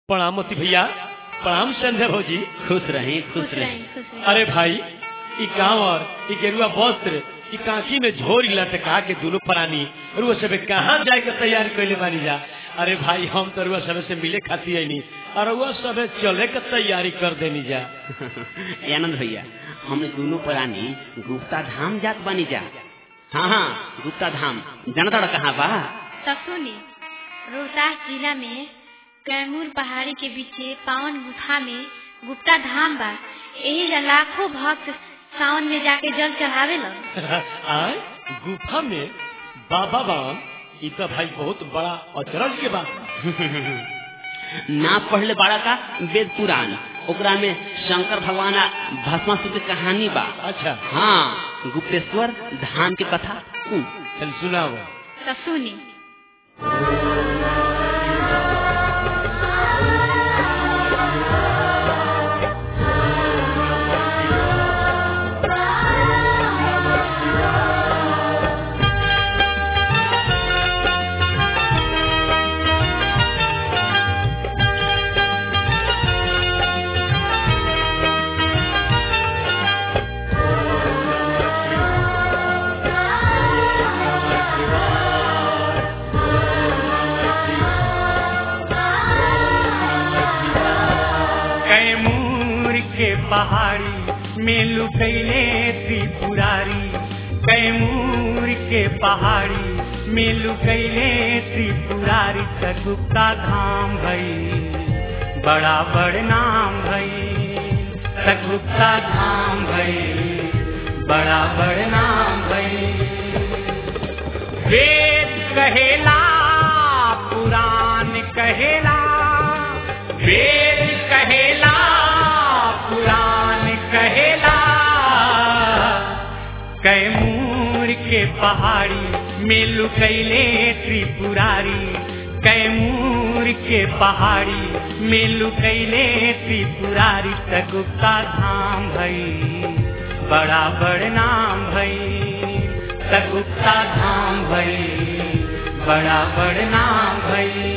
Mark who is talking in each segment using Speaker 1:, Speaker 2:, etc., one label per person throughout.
Speaker 1: प्रणाम मोती भैया। प्रणाम संजय भौजी।
Speaker 2: खुश रहे खुश रहे।
Speaker 1: अरे भाई ई कांवर ई गेरुआ वस्त्र ई कांची में झोरी लटका के दोनों प्राणी रुआ सबे कहाँ जाए के तैयारी कैले बानी जा। अरे भाई हम तो रुआ सबे से मिले खाती है नहीं और रुआ सबे चले के तैयारी कर देनी जा।
Speaker 2: आनंद भैया हमने दोनों प्राणी गुप्ता धाम जात बानी जा। हाँ हाँ गुप्ता धाम जानता कहाँ बा?
Speaker 3: तब सुनी रोहतास जिला में कैमूर पहाड़ी के पीछे पावन गुफा में गुप्ता धाम बा। यही लाखों भक्त सावन में जाके जल चढ़ावे
Speaker 1: आए गुफा में बाबा बावन ई तो भाई बहुत बड़ा अचरज के बात
Speaker 2: ना पढ़ले बड़ा का वेद पुराण ओकरा में शंकर भगवान भस्मासुर की कहानी बा।
Speaker 1: अच्छा
Speaker 2: हाँ गुप्तेश्वर धाम की कथा
Speaker 1: चल सुनाओ।
Speaker 3: तब सुनी
Speaker 4: पहाड़ी में लुकैले त्रिपुरारी। कैमूर के पहाड़ी में लुकैले त्रिपुरारी। गुप्ता धाम भई बड़ा बड़ नाम भई। गुप्ता धाम भई बड़ा बड़ नाम भई। वेद कहेला पुराण कहेला वेद कहेला पुराण कहेला। कैमूर के पहाड़ी में लुकैले त्रिपुरारी। कैमूर के पहाड़ी में लुकैले त्रिपुरारी। गुप्ता धाम भई बड़ा बड़ नाम भई। गुप्ता धाम भई बड़ा बड़ नाम भई।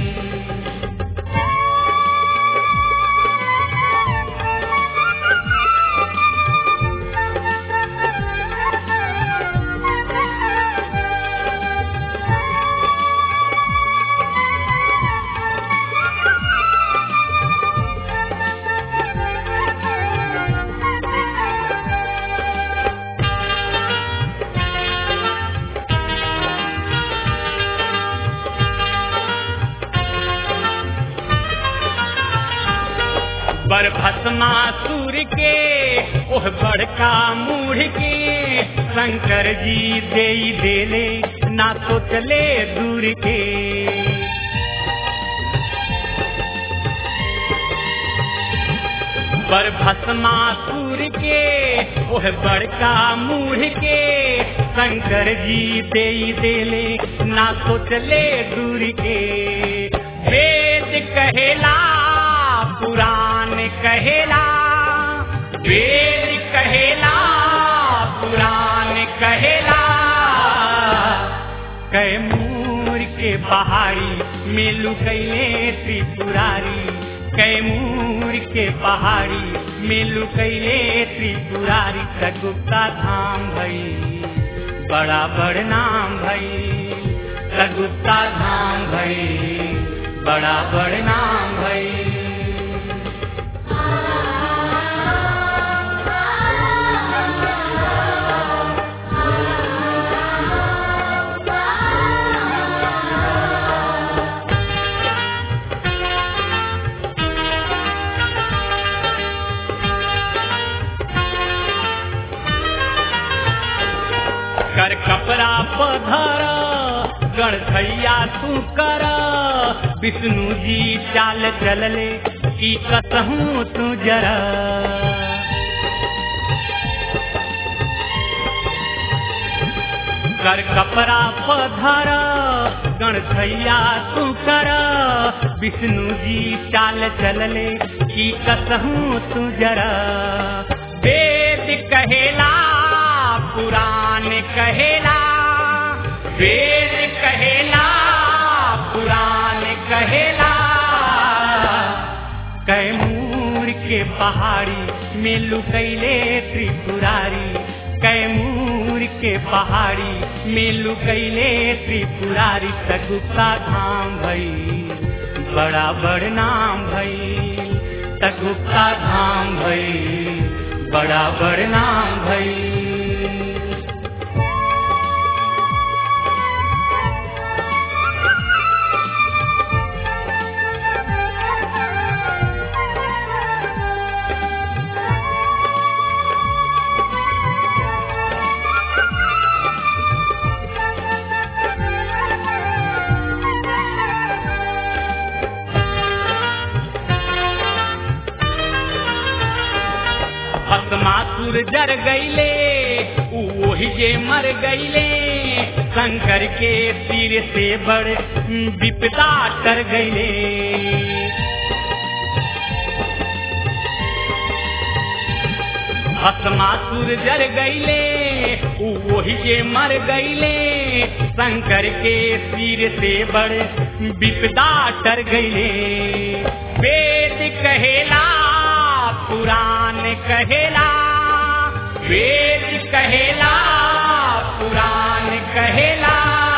Speaker 4: बर भस्मासुर के ओह बड़का मूढ़ के शंकर जी दे देले ना तो चले दूर के। बर भस्मासुर के ओह बड़का मूढ़ के शंकर जी दे देले ना तो चले दूर के। वेद कहेला पुराण कहेला वेद कहेला पुराण कहेला। कैमूर के पहाड़ी में लुकैले त्रिपुरारी। कैमूर के पहाड़ी में लुकैले त्रिपुरारी। गुप्ता धाम भई बड़ा बड़ नाम भई। गुप्ता धाम भई बड़ा बड़ नाम भई। कर कपड़ा पधरा गणधैया तू कर। विष्णु जी चाल चलले की कसहूँ तू जरा। कर कपड़ा पधरा गणधैया तू कर। विष्णु जी चाल चलले की कसहूँ तू जरा। वेद कहेला पुराण कहेला वेद कहेला पुराण कहेला। के पहाड़ी में लुकैले त्रिपुरारी, कैमूर के पहाड़ी में लुकैले त्रिपुरारी। त गुप्ता धाम भई बड़ा बड़ नाम भई, त गुप्ता धाम भई बड़ा बड़ नाम भई। भस्मासुर जर गईले वही जे मर गईले, शंकर के तीर से बड़ विपदा डर गईले। भस्मासुर जर गईले वही जे मर गईले, शंकर के तीर से बड़ विपदा डर गईले। वेद कहेला पुराण कहेला, वेद कहेला पुराण कहेला,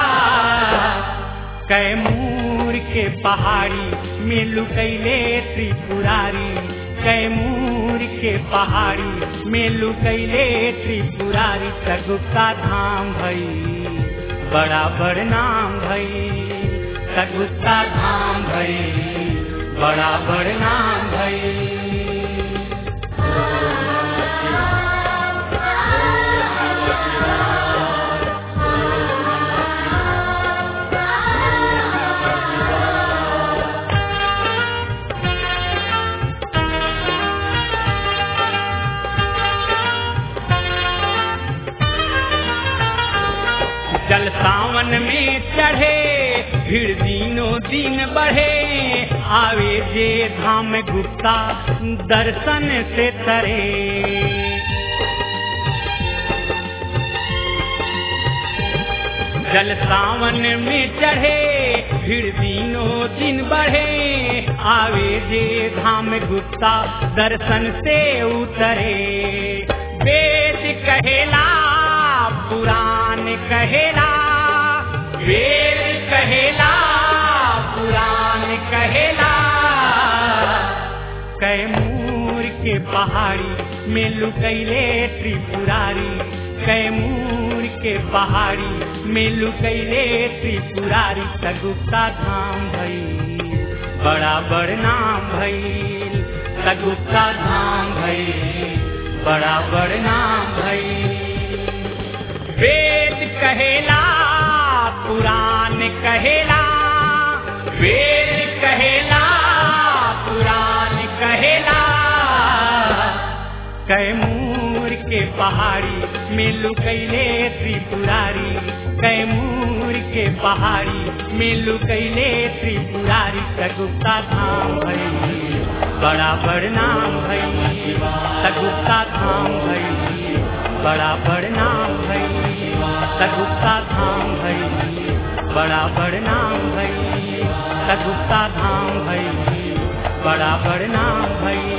Speaker 4: कैमूर के पहाड़ी में लुकैले त्रिपुरारी, कैमूर के पहाड़ी में लुकैले त्रिपुरारी। त गुप्ता धाम भई बड़ा बड़ नाम भई, त गुप्ता धाम भई बड़ा बड़ नाम भई। जल सावन में चढ़े भीड़ दिनों दिन बढ़े, आवे जे धाम गुप्ता दर्शन से तरे। जल सावन में चढ़े भीड़ दिनों दिन बढ़े, आवे जे धाम गुप्ता दर्शन से उतरे। वेद कहेला पुराण कहेला, वेद कहेला पुराण कहेला, कैमूर के पहाड़ी में लुकैले त्रिपुरारी, कैमूर के पहाड़ी में लुकैले त्रिपुरारी। त गुप्ता धाम भई बड़ा बड़ नाम भई, त गुप्ता धाम भई बड़ा बड़ नाम भई। वेद कहेला पुराण कहेला, वेद कहेला पुराण कहेला, कैमूर के पहाड़ी में लुकैले त्रिपुरारी, कैमूर के पहाड़ी में लुकैले त्रिपुरारी। त गुप्ता धाम भई बड़ा बड़ नाम भई, त गुप्ता धाम भई बड़ा बड़ नाम भई, त गुप्ता धाम भई बड़ा बड़ नाम भई, त गुप्ता धाम भई बड़ा बड़ नाम भई।